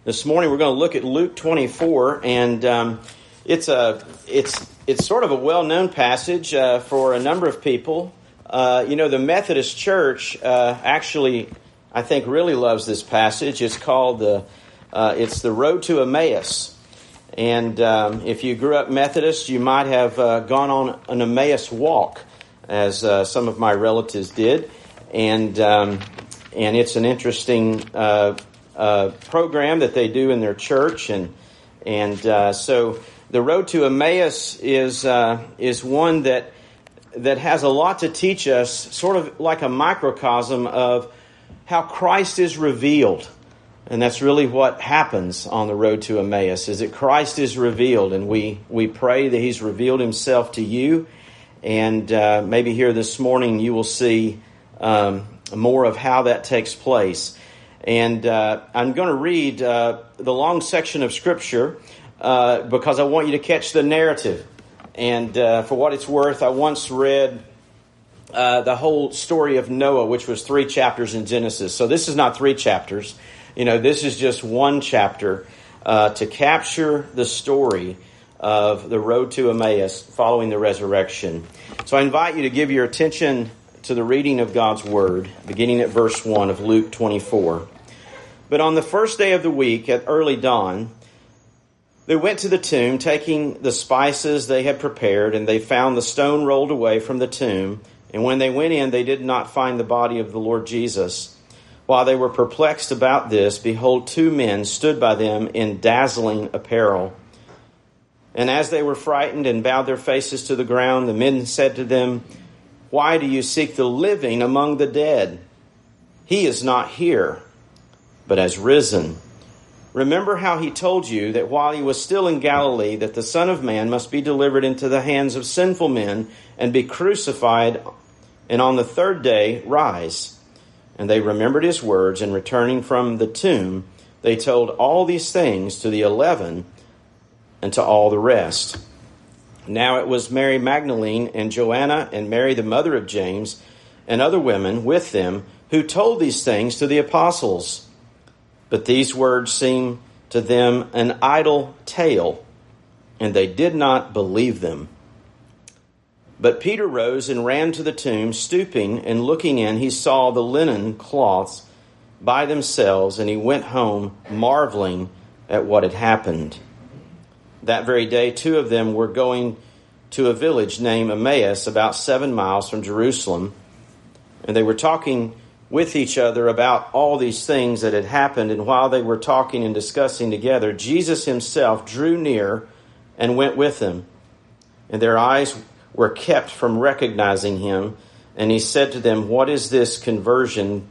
This morning we're going to look at Luke 24, and it's sort of a well-known passage for a number of people. The Methodist Church actually, I think, really loves this passage. It's called the Road to Emmaus. And if you grew up Methodist, you might have gone on an Emmaus walk, as some of my relatives did. And it's an interesting program that they do in their church, and so the Road to Emmaus is one that has a lot to teach us, sort of like a microcosm of how Christ is revealed. And that's really what happens on the road to Emmaus, is that Christ is revealed, and we pray that He's revealed Himself to you. And maybe here this morning you will see more of how that takes place. And I'm going to read the long section of Scripture because I want you to catch the narrative. And for what it's worth, I once read the whole story of Noah, which was 3 chapters in Genesis. So this is not 3 chapters. This is just 1 chapter to capture the story of the road to Emmaus following the resurrection. So I invite you to give your attention to the reading of God's Word, beginning at verse 1 of Luke 24. But on the first day of the week, at early dawn, they went to the tomb, taking the spices they had prepared, and they found the stone rolled away from the tomb. And when they went in, they did not find the body of the Lord Jesus. While they were perplexed about this, behold, 2 men stood by them in dazzling apparel. And as they were frightened and bowed their faces to the ground, the men said to them, "Why do you seek the living among the dead? He is not here, but has risen. Remember how He told you that while He was still in Galilee, that the Son of Man must be delivered into the hands of sinful men and be crucified, and on the 3rd day rise." And they remembered His words, and returning from the tomb, they told all these things to the 11 and to all the rest. Now it was Mary Magdalene and Joanna and Mary the mother of James and other women with them who told these things to the apostles. But these words seemed to them an idle tale, and they did not believe them. But Peter rose and ran to the tomb, stooping and looking in, he saw the linen cloths by themselves, and he went home marveling at what had happened. That very day, 2 of them were going to a village named Emmaus, about 7 miles from Jerusalem, and they were talking with each other about all these things that had happened. And while they were talking and discussing together, Jesus Himself drew near and went with them. And their eyes were kept from recognizing Him. And He said to them, What is this conversation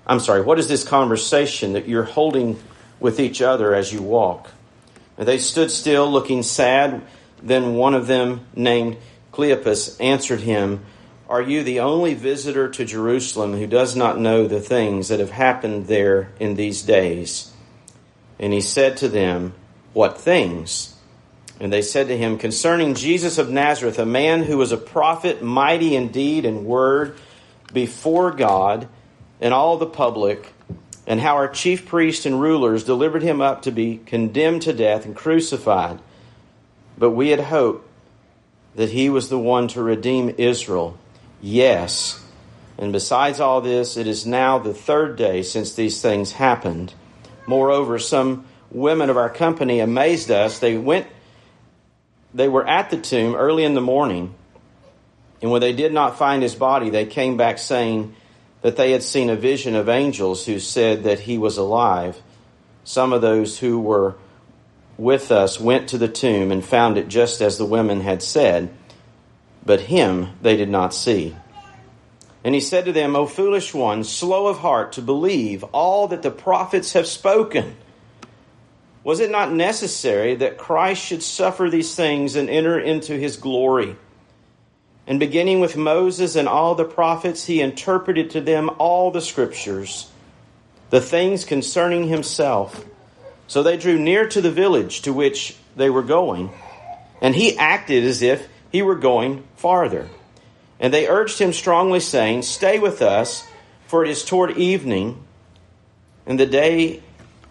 that you're holding with each other as you walk? And they stood still, looking sad. Then one of them, named Cleopas, answered Him, Are you the only visitor to Jerusalem who does not know the things that have happened there in these days? And He said to them, What things? And they said to Him, Concerning Jesus of Nazareth, a man who was a prophet, mighty in deed and word before God and all the public, and how our chief priests and rulers delivered Him up to be condemned to death and crucified. But we had hoped that He was the one to redeem Israel. Yes, and besides all this, it is now the 3rd day since these things happened. Moreover, some women of our company amazed us. They were at the tomb early in the morning, and when they did not find His body, they came back saying that they had seen a vision of angels who said that He was alive. Some of those who were with us went to the tomb and found it just as the women had said, but Him they did not see. And He said to them, O foolish ones, slow of heart to believe all that the prophets have spoken. Was it not necessary that Christ should suffer these things and enter into His glory? And beginning with Moses and all the prophets, He interpreted to them all the Scriptures, the things concerning Himself. So they drew near to the village to which they were going, and He acted as if He were going farther. And they urged Him strongly, saying, Stay with us, for it is toward evening, and the day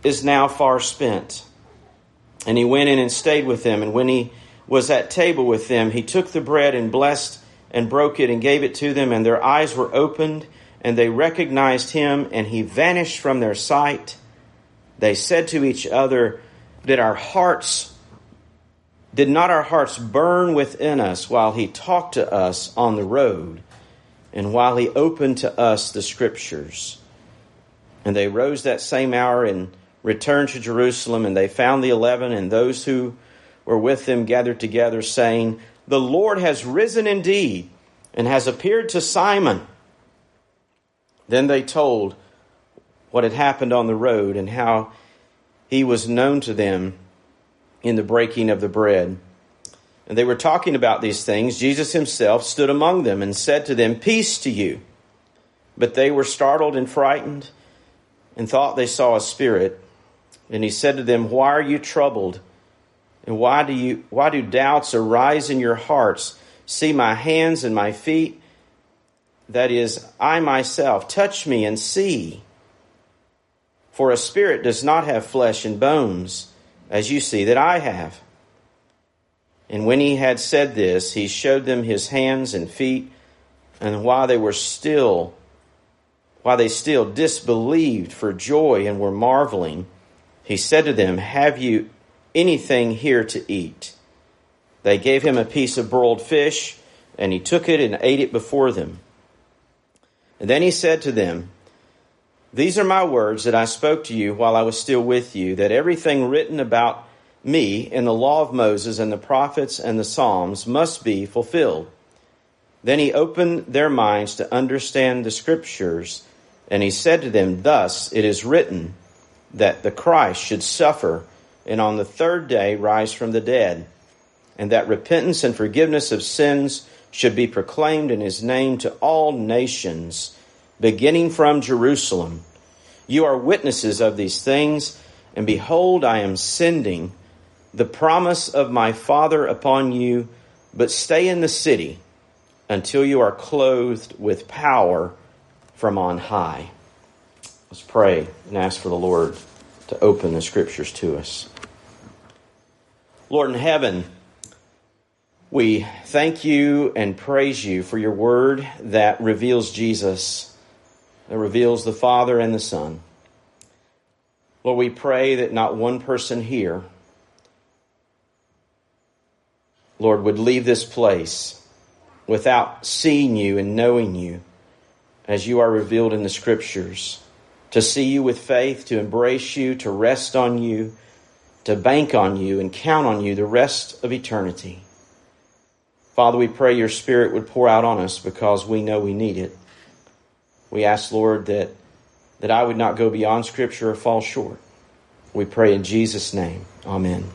is now far spent." And he went in and stayed with them. And when he was at table with them, he took the bread and blessed and broke it and gave it to them. And their eyes were opened, and they recognized him, and he vanished from their sight. They said to each other, Did not our hearts burn within us while he talked to us on the road, and while he opened to us the Scriptures? And they rose that same hour and returned to Jerusalem, and they found the 11 and those who were with them gathered together, saying, "The Lord has risen indeed, and has appeared to Simon." Then they told what had happened on the road, and how he was known to them in the breaking of the bread. And they were talking about these things. Jesus himself stood among them and said to them, "Peace to you." But they were startled and frightened, and thought they saw a spirit. And he said to them, "Why are you troubled? And why do doubts arise in your hearts? See my hands and my feet, that is, I myself. Touch me and see. For a spirit does not have flesh and bones, as you see that I have." And when he had said this, he showed them his hands and feet. And while they still disbelieved for joy and were marveling, he said to them, "Have you anything here to eat?" They gave him a piece of broiled fish, and he took it and ate it before them. And then he said to them, "These are my words that I spoke to you while I was still with you, that everything written about me in the law of Moses and the prophets and the Psalms must be fulfilled." Then he opened their minds to understand the Scriptures, and he said to them, "Thus it is written, that the Christ should suffer, and on the third day rise from the dead, and that repentance and forgiveness of sins should be proclaimed in his name to all nations, beginning from Jerusalem. You are witnesses of these things, and behold, I am sending the promise of my Father upon you, but stay in the city until you are clothed with power from on high." Let's pray and ask for the Lord to open the Scriptures to us. Lord in heaven, we thank you and praise you for your word that reveals Jesus, that reveals the Father and the Son. Lord, we pray that not one person here, Lord, would leave this place without seeing you and knowing you as you are revealed in the Scriptures, to see you with faith, to embrace you, to rest on you, to bank on you and count on you the rest of eternity. Father, we pray your Spirit would pour out on us because we know we need it. We ask, Lord, that I would not go beyond Scripture or fall short. We pray in Jesus' name. Amen.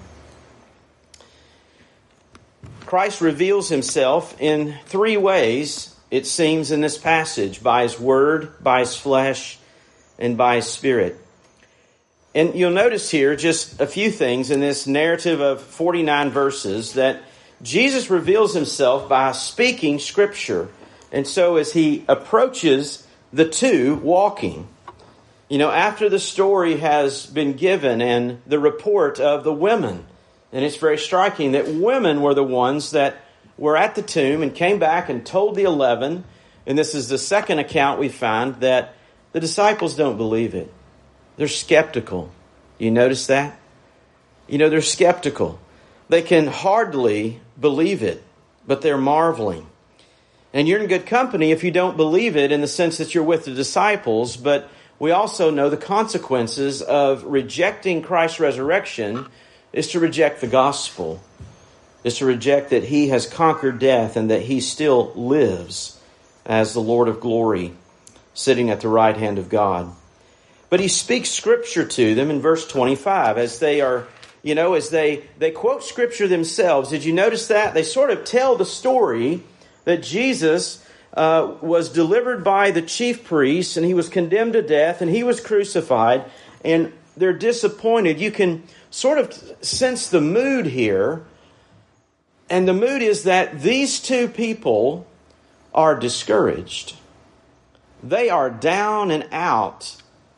Christ reveals himself in three ways, it seems, in this passage: by his word, by his flesh, and by his Spirit. And you'll notice here just a few things in this narrative of 49 verses, that Jesus reveals himself by speaking Scripture. And so as he approaches the two walking, after the story has been given and the report of the women, and it's very striking that women were the ones that were at the tomb and came back and told the 11, and this is the second account we find, that the disciples don't believe it. They're skeptical. You notice that? They're skeptical. They can hardly believe it, but they're marveling. And you're in good company if you don't believe it, in the sense that you're with the disciples, but we also know the consequences of rejecting Christ's resurrection is to reject the gospel, is to reject that he has conquered death and that he still lives as the Lord of glory, sitting at the right hand of God. But he speaks Scripture to them in verse 25 as they are, as they quote Scripture themselves. Did you notice that? They sort of tell the story that Jesus was delivered by the chief priests, and he was condemned to death, and he was crucified, and they're disappointed. You can sort of sense the mood here, and the mood is that these two people are discouraged. They are down and out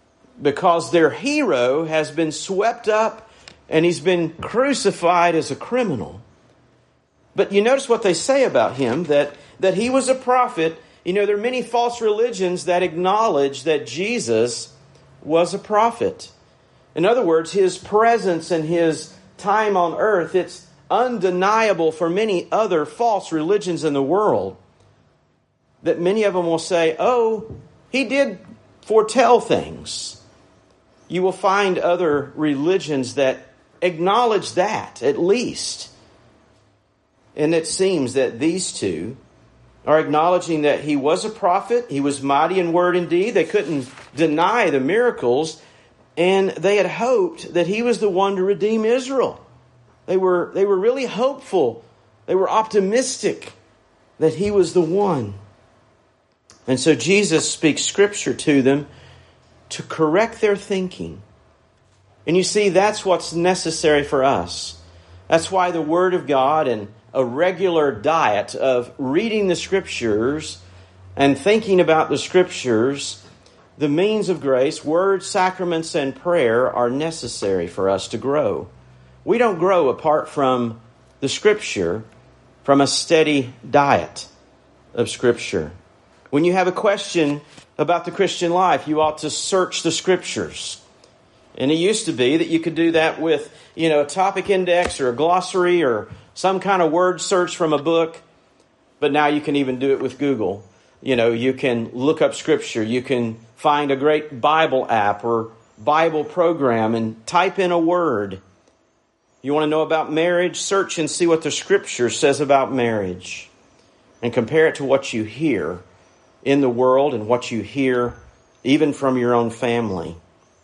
because their hero has been swept up and he's been crucified as a criminal. But you notice what they say about him, that he was a prophet. You know, there are many false religions that acknowledge that Jesus was a prophet. In other words, his presence and his time on earth, it's undeniable for many other false religions in the world, that many of them will say, oh, he did foretell things. You will find other religions that acknowledge that, at least. And it seems that these two are acknowledging that he was a prophet, he was mighty in word and deed. They couldn't deny the miracles, and they had hoped that he was the one to redeem Israel. They were really hopeful. They were optimistic that he was the one. And so Jesus speaks Scripture to them to correct their thinking. And you see, that's what's necessary for us. That's why the Word of God and a regular diet of reading the Scriptures and thinking about the Scriptures, the means of grace, words, sacraments, and prayer are necessary for us to grow. We don't grow apart from the Scripture, from a steady diet of Scripture. When you have a question about the Christian life, you ought to search the Scriptures. And it used to be that you could do that with, a topic index or a glossary or some kind of word search from a book. But now you can even do it with Google. You can look up Scripture. You can find a great Bible app or Bible program and type in a word. You want to know about marriage? Search and see what the Scripture says about marriage. And compare it to what you hear in the world and what you hear even from your own family.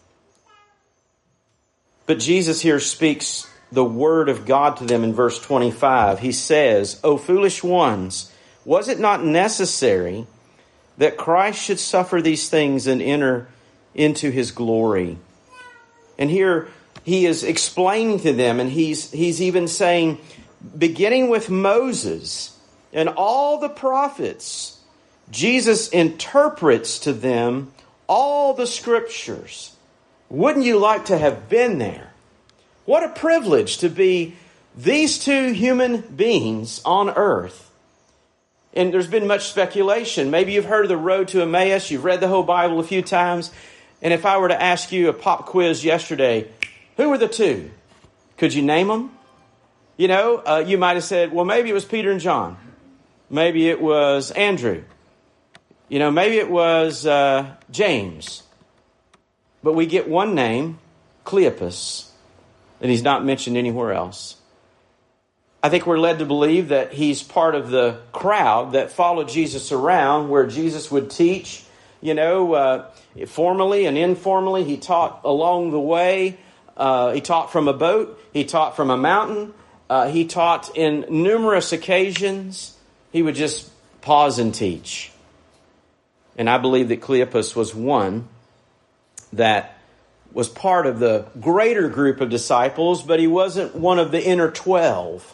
But Jesus here speaks the word of God to them in verse 25. He says, O foolish ones, was it not necessary that Christ should suffer these things and enter into his glory? And here he is explaining to them, and he's even saying, beginning with Moses and all the prophets, Jesus interprets to them all the Scriptures. Wouldn't you like to have been there? What a privilege to be these two human beings on earth. And there's been much speculation. Maybe you've heard of the road to Emmaus. You've read the whole Bible a few times. And if I were to ask you a pop quiz yesterday, who were the two? Could you name them? You might have said, well, maybe it was Peter and John. Maybe it was Andrew. Maybe it was James. But we get one name, Cleopas, and he's not mentioned anywhere else. I think we're led to believe that he's part of the crowd that followed Jesus around, where Jesus would teach, formally and informally. He taught along the way. He taught from a boat. He taught from a mountain. He taught in numerous occasions. He would just pause and teach. And I believe that Cleopas was one that was part of the greater group of disciples, but he wasn't one of the inner 12.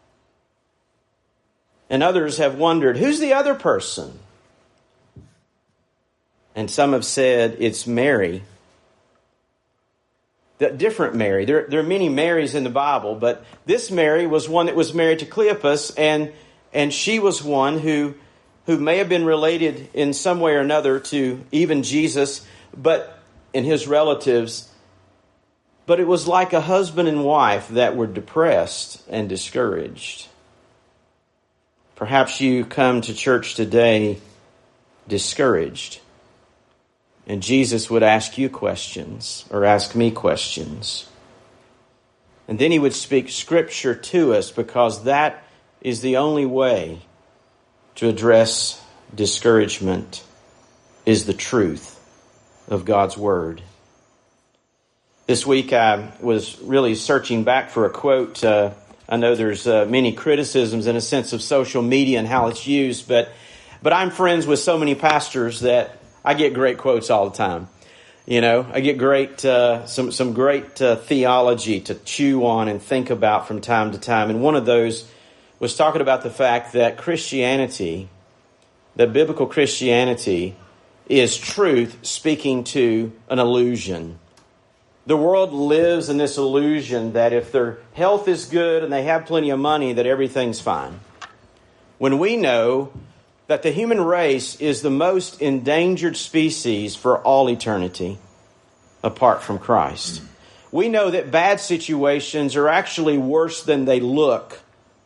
And others have wondered, who's the other person? And some have said it's Mary. The different Mary. There are many Marys in the Bible, but this Mary was one that was married to Cleopas, and she was one who may have been related in some way or another to even Jesus, but in his relatives. But it was like a husband and wife that were depressed and discouraged. Perhaps you come to church today discouraged, and Jesus would ask you questions or ask me questions. And then he would speak Scripture to us, because that is the only way to address discouragement, is the truth of God's Word. This week I was really searching back for a quote. I know there's many criticisms in a sense of social media and how it's used, but I'm friends with so many pastors that I get great quotes all the time. I get great some great theology to chew on and think about from time to time. And one of those was talking about the fact that Christianity, that biblical Christianity, is truth speaking to an illusion. The world lives in this illusion that if their health is good and they have plenty of money, that everything's fine. When we know that the human race is the most endangered species for all eternity apart from Christ. We know that bad situations are actually worse than they look,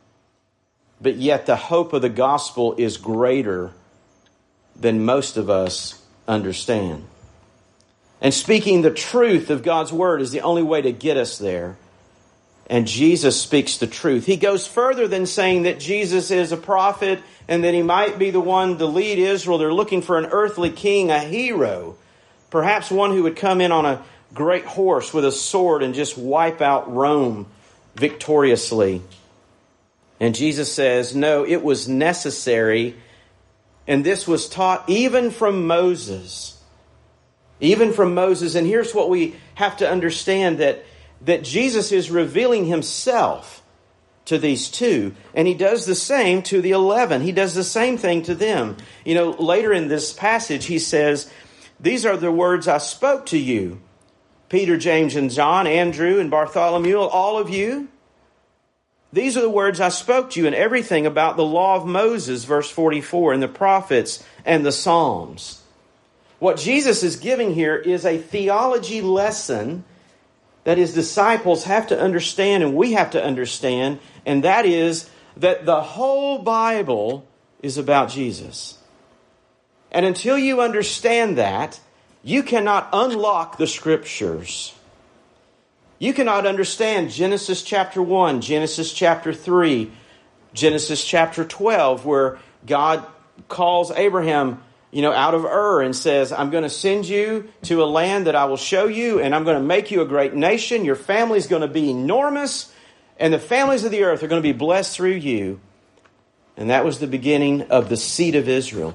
but yet the hope of the gospel is greater than most of us understand. And speaking the truth of God's word is the only way to get us there. And Jesus speaks the truth. He goes further than saying that Jesus is a prophet and that he might be the one to lead Israel. They're looking for an earthly king, a hero, perhaps one who would come in on a great horse with a sword and just wipe out Rome victoriously. And Jesus says, no, it was necessary, and this was taught even from Moses. Even from Moses. And here's what we have to understand, that Jesus is revealing himself to these two. And he does the same to the 11. He does the same thing to them. You know, later in this passage, he says, these are the words I spoke to you. Peter, James, and John, Andrew, and Bartholomew, all of you. These are the words I spoke to you, and everything about the law of Moses, verse 44, and the prophets and the Psalms. What Jesus is giving here is a theology lesson that his disciples have to understand and we have to understand, and that is that the whole Bible is about Jesus. And until you understand that, you cannot unlock the Scriptures. You cannot understand Genesis chapter 1, Genesis chapter 3, Genesis chapter 12, where God calls Abraham, out of Ur and says, I'm going to send you to a land that I will show you, and I'm going to make you a great nation. Your family's going to be enormous, and the families of the earth are going to be blessed through you. And that was the beginning of the seed of Israel.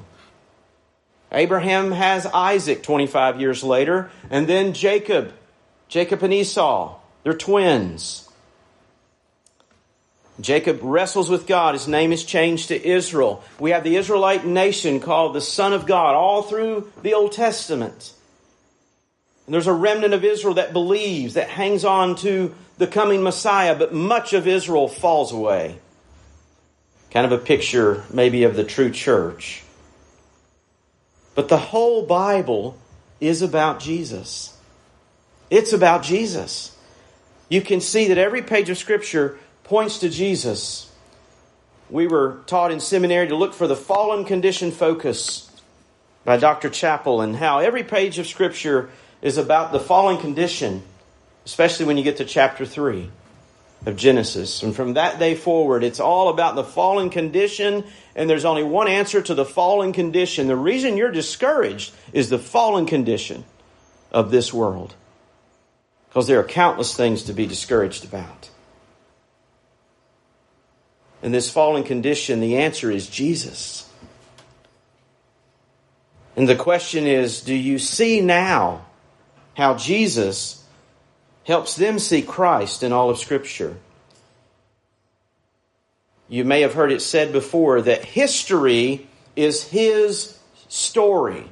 Abraham has Isaac 25 years later, and then Jacob and Esau. They're twins. Jacob wrestles with God. His name is changed to Israel. We have the Israelite nation called the Son of God all through the Old Testament. And there's a remnant of Israel that believes, that hangs on to the coming Messiah, but much of Israel falls away. Kind of a picture maybe of the true church. But the whole Bible is about Jesus. It's about Jesus. You can see that every page of Scripture points to Jesus. We were taught in seminary to look for the fallen condition focus by Dr. Chappell, and how every page of Scripture is about the fallen condition, especially when you get to chapter 3 of Genesis. And from that day forward, it's all about the fallen condition, and there's only one answer to the fallen condition. The reason you're discouraged is the fallen condition of this world, because there are countless things to be discouraged about. In this fallen condition, the answer is Jesus. And the question is, do you see now how Jesus helps them see Christ in all of Scripture? You may have heard it said before that history is his story.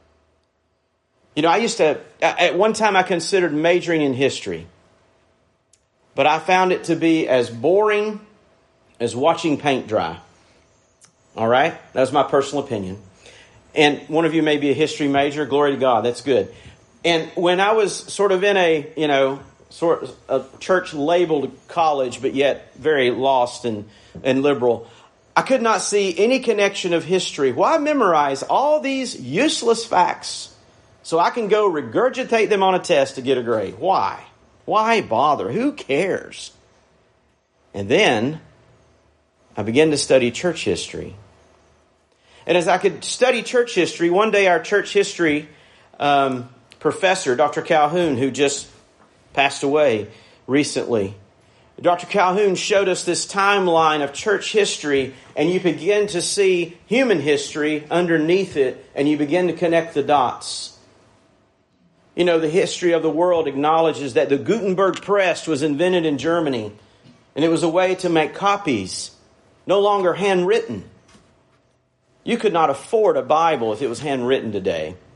At one time I considered majoring in history, but I found it to be as boring as watching paint dry. All right? That was my personal opinion. And one of you may be a history major. Glory to God. That's good. And when I was sort of in a church labeled college, but yet very lost and liberal, I could not see any connection of history. Why memorize all these useless facts so I can go regurgitate them on a test to get a grade? Why? Why bother? Who cares? And then I began to study church history. And as I could study church history, one day our church history professor, Dr. Calhoun, who just passed away recently, Dr. Calhoun showed us this timeline of church history, and you begin to see human history underneath it, and you begin to connect the dots. The history of the world acknowledges that the Gutenberg press was invented in Germany, and it was a way to make copies, no longer handwritten. You could not afford a Bible if it was handwritten today.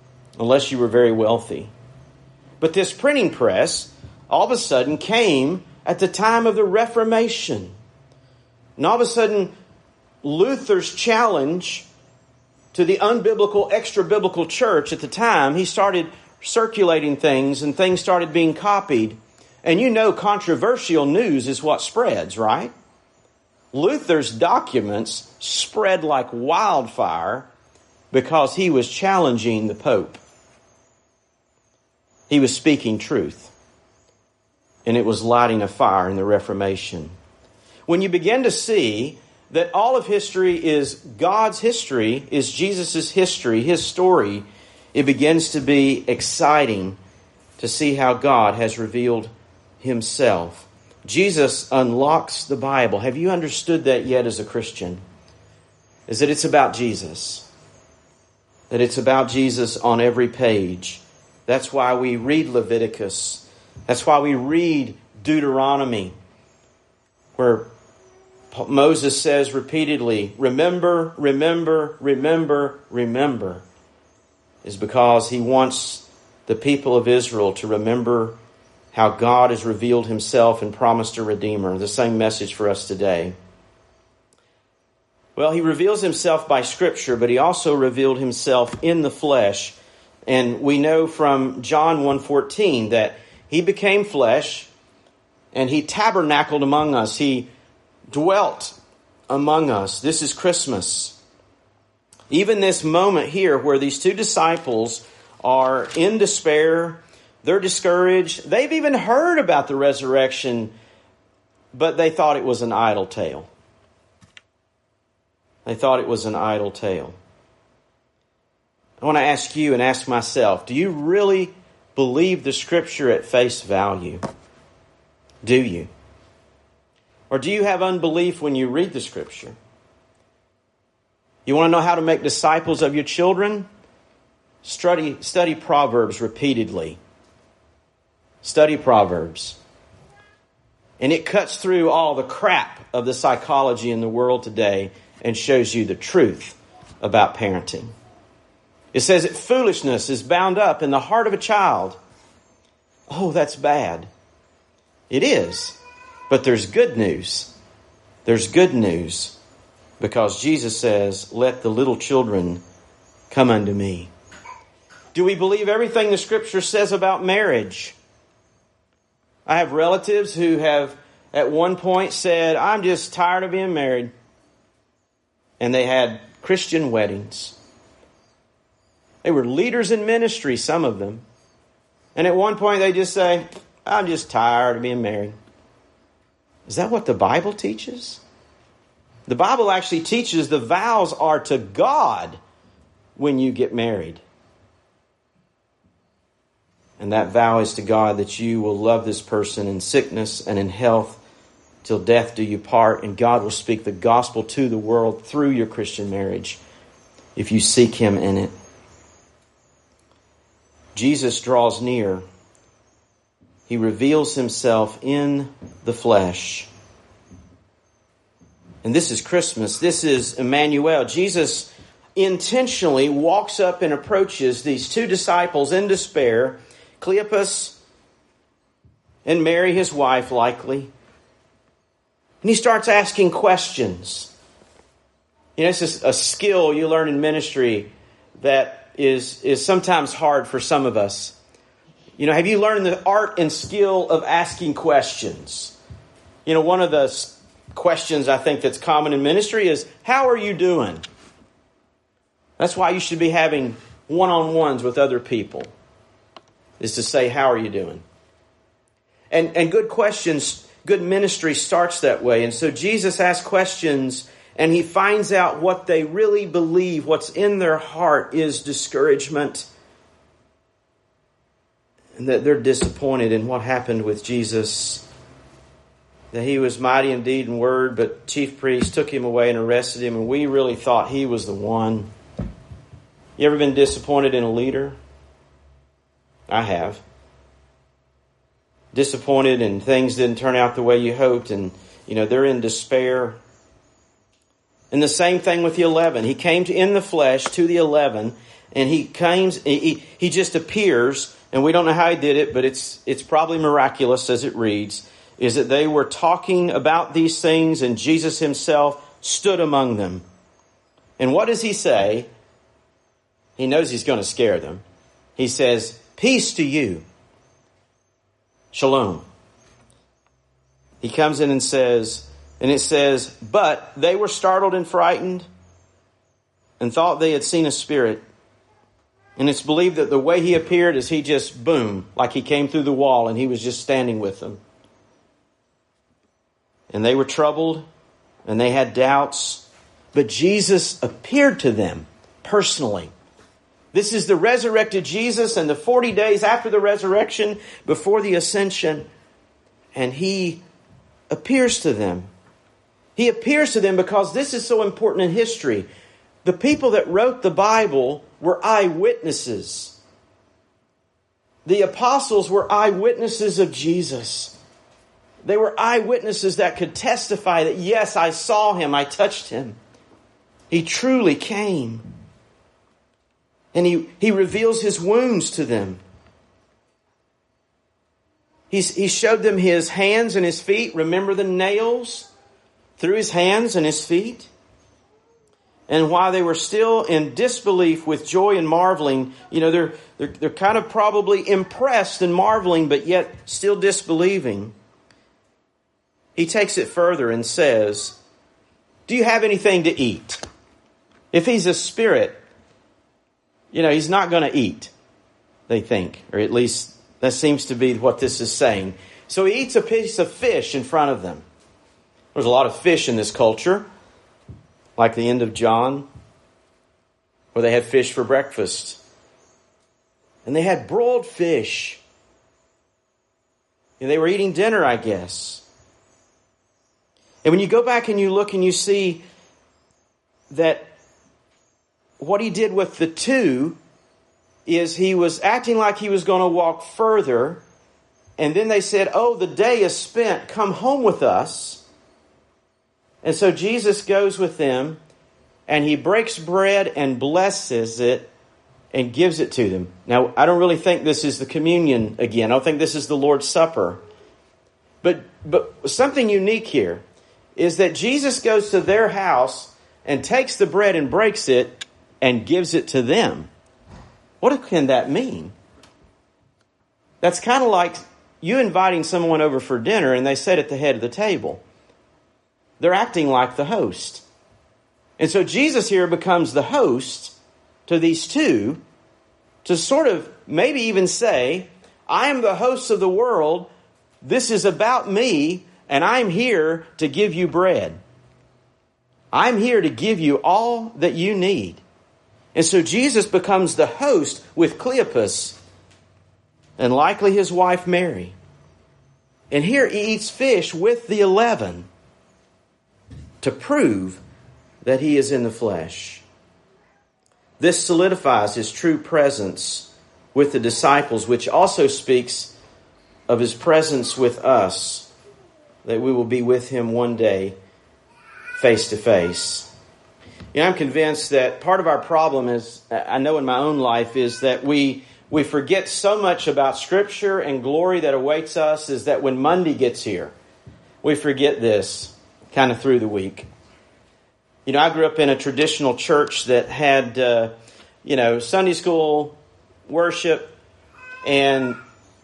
unless you were very wealthy. But this printing press all of a sudden came at the time of the Reformation. And all of a sudden, Luther's challenge to the unbiblical, extra-biblical church at the time, he started circulating things and things started being copied. And you know controversial news is what spreads, right? Luther's documents spread like wildfire because he was challenging the Pope. He was speaking truth. And it was lighting a fire in the Reformation. When you begin to see that all of history is God's history, is Jesus' history, His story, it begins to be exciting to see how God has revealed Himself. Jesus unlocks the Bible. Have you understood that yet as a Christian? Is that it's about Jesus. That it's about Jesus on every page. That's why we read Leviticus. That's why we read Deuteronomy, where Moses says repeatedly, remember, remember, remember, remember, is because he wants the people of Israel to remember how God has revealed Himself and promised a Redeemer. The same message for us today. Well, He reveals Himself by Scripture, but He also revealed Himself in the flesh. And we know from John 1:14 that He became flesh and He tabernacled among us. He dwelt among us. This is Christmas. Even this moment here where these two disciples are in despair, they're discouraged. They've even heard about the resurrection, but they thought it was an idle tale. They thought it was an idle tale. I want to ask you and ask myself, do you really believe the Scripture at face value? Do you? Or do you have unbelief when you read the Scripture? You want to know how to make disciples of your children? Study Proverbs repeatedly. Study Proverbs. And it cuts through all the crap of the psychology in the world today and shows you the truth about parenting. It says that foolishness is bound up in the heart of a child. Oh, that's bad. It is. But there's good news. There's good news. Because Jesus says, let the little children come unto me. Do we believe everything the Scripture says about marriage? I have relatives who have at one point said, I'm just tired of being married. And they had Christian weddings. They were leaders in ministry, some of them. And at one point they just say, I'm just tired of being married. Is that what the Bible teaches? The Bible actually teaches the vows are to God when you get married. And that vow is to God that you will love this person in sickness and in health till death do you part. And God will speak the gospel to the world through your Christian marriage if you seek Him in it. Jesus draws near. He reveals Himself in the flesh. And this is Christmas. This is Emmanuel. Jesus intentionally walks up and approaches these two disciples in despair, Cleopas and Mary, his wife, likely. And He starts asking questions. You know, it's just a skill you learn in ministry that is sometimes hard for some of us. You know, have you learned the art and skill of asking questions? You know, one of the questions I think that's common in ministry is, how are you doing? That's why you should be having one-on-ones with other people, is to say, how are you doing? And good questions, good ministry starts that way. And so Jesus asks questions and He finds out what they really believe, what's in their heart is discouragement. And that they're disappointed in what happened with Jesus. That He was mighty in deed and word, but chief priests took Him away and arrested Him, and we really thought He was the one. You ever been disappointed in a leader? I have. Disappointed and things didn't turn out the way you hoped, and you know they're in despair. And the same thing with the 11. He came in the flesh to the 11, and he just appears, and we don't know how he did it, but it's probably miraculous as it reads, is that they were talking about these things, and Jesus himself stood among them. And what does he say? He knows he's going to scare them. He says, "Peace to you. Shalom." He comes in and says, and it says, "But they were startled and frightened and thought they had seen a spirit." And it's believed that the way he appeared is he just, boom, like he came through the wall and he was just standing with them. And they were troubled and they had doubts. But Jesus appeared to them personally. This is the resurrected Jesus and the 40 days after the resurrection, before the ascension. And he appears to them. He appears to them because this is so important in history. The people that wrote the Bible were eyewitnesses. The apostles were eyewitnesses of Jesus. They were eyewitnesses that could testify that, yes, I saw him, I touched him. He truly came. And he reveals his wounds to them. He showed them his hands and his feet. Remember the nails through his hands and his feet? And while they were still in disbelief with joy and marveling, they're kind of probably impressed and marveling, but yet still disbelieving. He takes it further and says, "Do you have anything to eat?" If he's a spirit, he's not going to eat, they think. Or at least that seems to be what this is saying. So he eats a piece of fish in front of them. There's a lot of fish in this culture, like the end of John, where they had fish for breakfast. And they had broiled fish. And they were eating dinner, I guess. And when you go back and you look and you see that what he did with the two is he was acting like he was going to walk further. And then they said, "Oh, the day is spent. Come home with us." And so Jesus goes with them and he breaks bread and blesses it and gives it to them. Now, I don't really think this is the communion again. I don't think this is the Lord's Supper. But something unique here is that Jesus goes to their house and takes the bread and breaks it and gives it to them. What can that mean? That's kind of like you inviting someone over for dinner and they sit at the head of the table. They're acting like the host. And so Jesus here becomes the host to these two to sort of maybe even say, "I am the host of the world. This is about me, and I'm here to give you bread. I'm here to give you all that you need." And so Jesus becomes the host with Cleopas and likely his wife Mary. And here he eats fish with the 11 to prove that he is in the flesh. This solidifies his true presence with the disciples, which also speaks of his presence with us, that we will be with him one day face to face. I'm convinced that part of our problem is, I know in my own life, is that we forget so much about Scripture and glory that awaits us, is that when Monday gets here, we forget this kind of through the week. I grew up in a traditional church that had, Sunday school worship and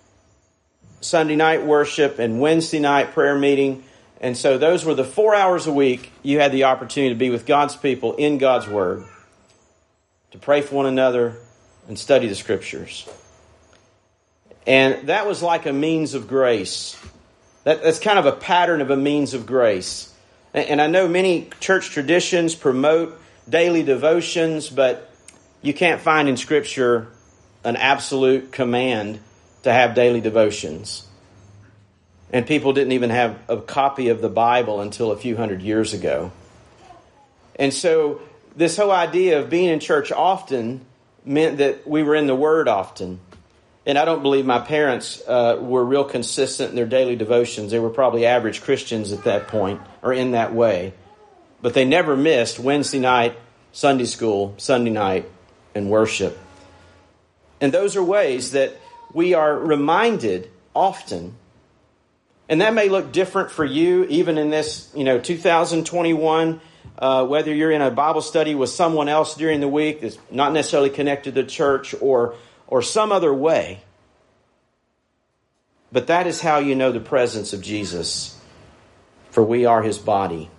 Sunday night worship and Wednesday night prayer meeting. And so those were the 4 hours a week you had the opportunity to be with God's people in God's Word, to pray for one another and study the Scriptures. And that was like a means of grace. That's kind of a pattern of a means of grace. And I know many church traditions promote daily devotions, but you can't find in Scripture an absolute command to have daily devotions. And people didn't even have a copy of the Bible until a few hundred years ago. And so this whole idea of being in church often meant that we were in the Word often. And I don't believe my parents were real consistent in their daily devotions. They were probably average Christians at that point, or in that way. but they never missed Wednesday night, Sunday school, Sunday night, and worship. And those are ways that we are reminded often. And that may look different for you, even in this, 2021, whether you're in a Bible study with someone else during the week that's not necessarily connected to church or some other way. But that is how you know the presence of Jesus, for we are his body.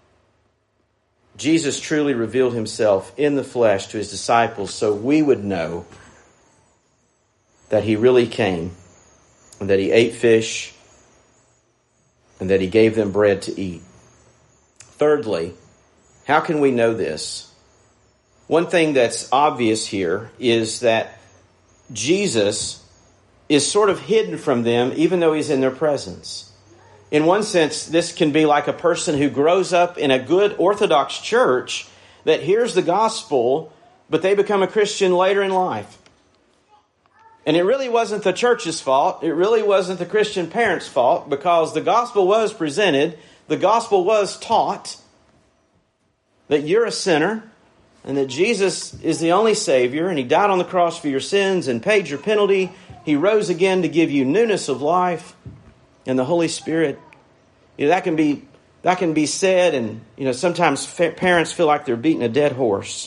Jesus truly revealed himself in the flesh to his disciples so we would know that he really came and that he ate fish and that he gave them bread to eat. Thirdly, how can we know this? One thing that's obvious here is that Jesus is sort of hidden from them even though he's in their presence. In one sense, this can be like a person who grows up in a good Orthodox church that hears the gospel, but they become a Christian later in life. And it really wasn't the church's fault. It really wasn't the Christian parents' fault, because the gospel was presented, the gospel was taught, that you're a sinner and that Jesus is the only Savior, and he died on the cross for your sins and paid your penalty. He rose again to give you newness of life and the Holy Spirit. That can be said, and sometimes parents feel like they're beating a dead horse.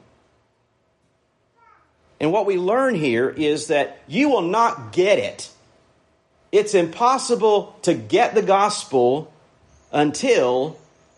And what we learn here is that you will not get it. It's impossible to get the gospel until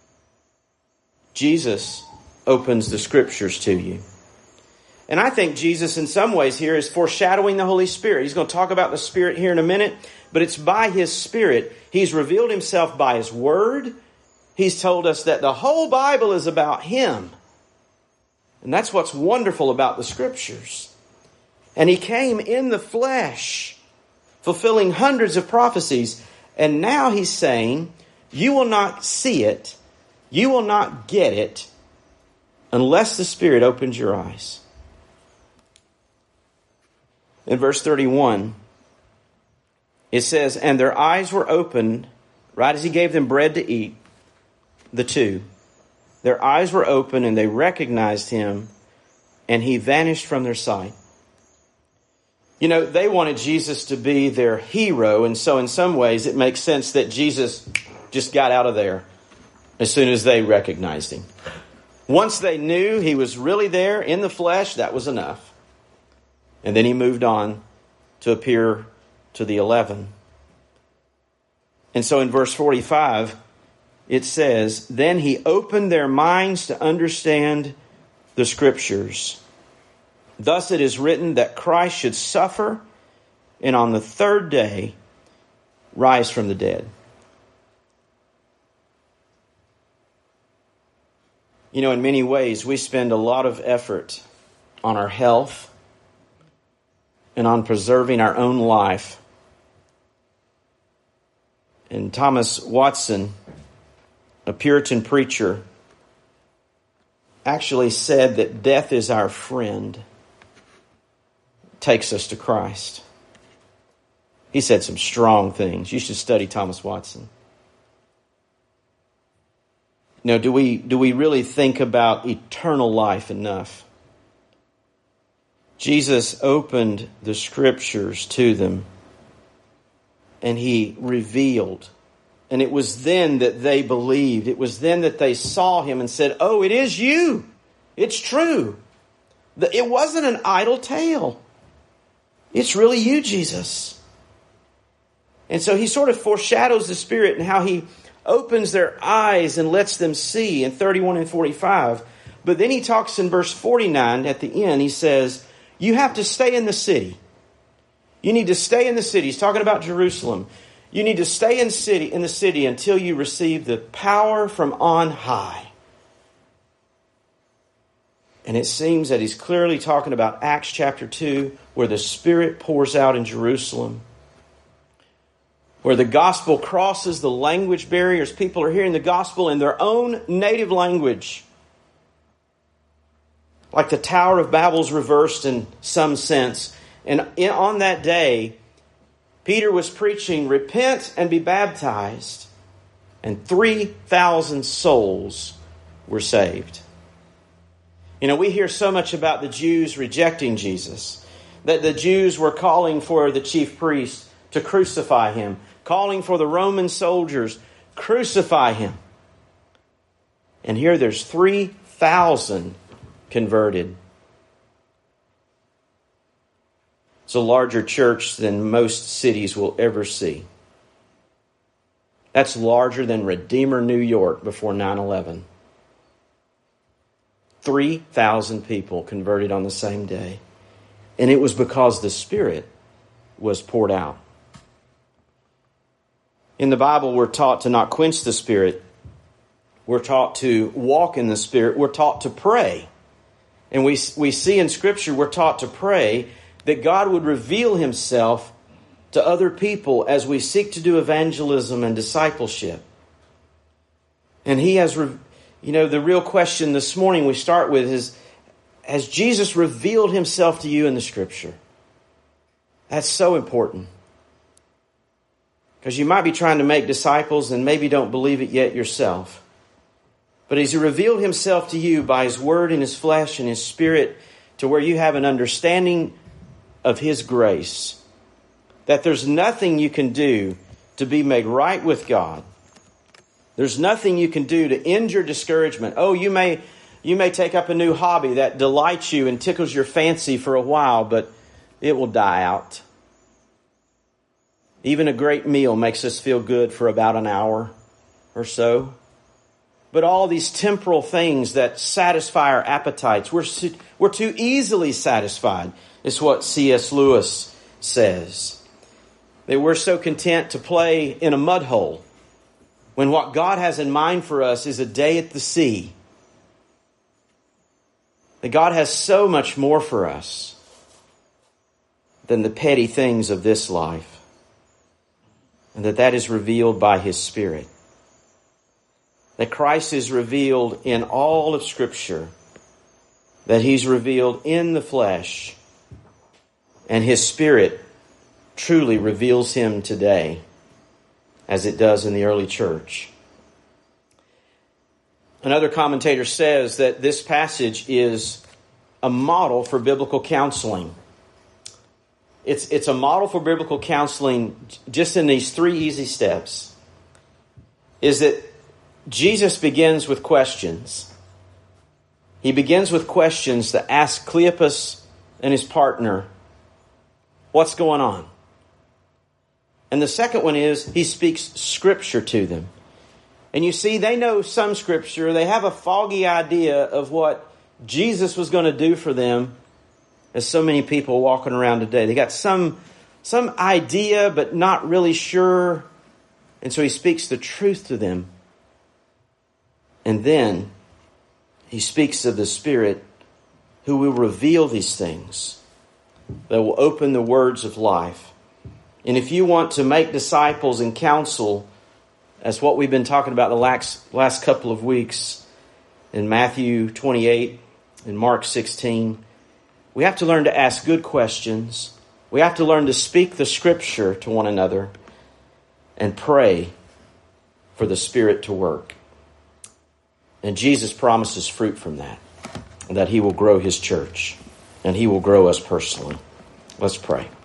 Jesus opens the scriptures to you. And I think Jesus in some ways here is foreshadowing the Holy Spirit. He's going to talk about the Spirit here in a minute, but it's by his Spirit. He's revealed himself by his word. He's told us that the whole Bible is about him. And that's what's wonderful about the scriptures. And he came in the flesh, fulfilling hundreds of prophecies. And now he's saying, you will not see it, you will not get it, unless the Spirit opens your eyes. In verse 31, it says, and their eyes were opened, right as he gave them bread to eat, the two. Their eyes were open and they recognized him, and he vanished from their sight. They wanted Jesus to be their hero, and so in some ways it makes sense that Jesus just got out of there as soon as they recognized him. Once they knew he was really there in the flesh, that was enough. And then he moved on to appear to the 11. And so in verse 45, it says, then he opened their minds to understand the scriptures. Thus it is written that Christ should suffer and on the third day rise from the dead. In many ways, we spend a lot of effort on our health and on preserving our own life. And Thomas Watson, a Puritan preacher, actually said that death is our friend. It takes us to Christ. He said some strong things. You should study Thomas Watson. Do we really think about eternal life enough? Jesus opened the scriptures to them, and he revealed. And it was then that they believed. It was then that they saw him and said, oh, it is you. It's true. It wasn't an idle tale. It's really you, Jesus. And so he sort of foreshadows the Spirit and how he opens their eyes and lets them see in 31 and 45. But then he talks in verse 49 at the end. He says, you have to stay in the city. You need to stay in the city. He's talking about Jerusalem. You need to stay in the city until you receive the power from on high. And it seems that he's clearly talking about Acts chapter 2, where the Spirit pours out in Jerusalem, where the gospel crosses the language barriers. People are hearing the gospel in their own native language. Like the Tower of Babel's reversed in some sense. And on that day, Peter was preaching, repent and be baptized. And 3,000 souls were saved. You know, we hear so much about the Jews rejecting Jesus, that the Jews were calling for the chief priest to crucify him, calling for the Roman soldiers, crucify him. And here there's 3,000 converted. It's a larger church than most cities will ever see. That's larger than Redeemer, New York before 9/11. 3,000 people converted on the same day. And it was because the Spirit was poured out. In the Bible, we're taught to not quench the Spirit. We're taught to walk in the Spirit. We're taught to pray. And we see in Scripture, we're taught to pray that God would reveal Himself to other people as we seek to do evangelism and discipleship. And He has, the real question this morning we start with is, has Jesus revealed Himself to you in the Scripture? That's so important. Because you might be trying to make disciples and maybe don't believe it yet yourself. But He's revealed Himself to you by His Word and His flesh and His Spirit to where you have an understanding of His grace. That there's nothing you can do to be made right with God. There's nothing you can do to end your discouragement. Oh, you may take up a new hobby that delights you and tickles your fancy for a while, but it will die out. Even a great meal makes us feel good for about an hour or so. But all these temporal things that satisfy our appetites, we're too easily satisfied, is what C.S. Lewis says. That we're so content to play in a mud hole when what God has in mind for us is a day at the sea. That God has so much more for us than the petty things of this life. And that is revealed by His Spirit. That Christ is revealed in all of Scripture. That He's revealed in the flesh. And His Spirit truly reveals Him today, as it does in the early church. Another commentator says that this passage is a model for biblical counseling. It's a model for biblical counseling just in these 3 easy steps. Is that Jesus begins with questions. He begins with questions to ask Cleopas and his partner, what's going on? And the second one is he speaks Scripture to them. And you see, they know some Scripture. They have a foggy idea of what Jesus was going to do for them, as so many people walking around today. They got some idea, but not really sure. And so he speaks the truth to them. And then he speaks of the Spirit who will reveal these things, that will open the words of life. And if you want to make disciples and counsel, as what we've been talking about the last couple of weeks in Matthew 28 and Mark 16, we have to learn to ask good questions. We have to learn to speak the Scripture to one another and pray for the Spirit to work. And Jesus promises fruit from that He will grow His church and He will grow us personally. Let's pray.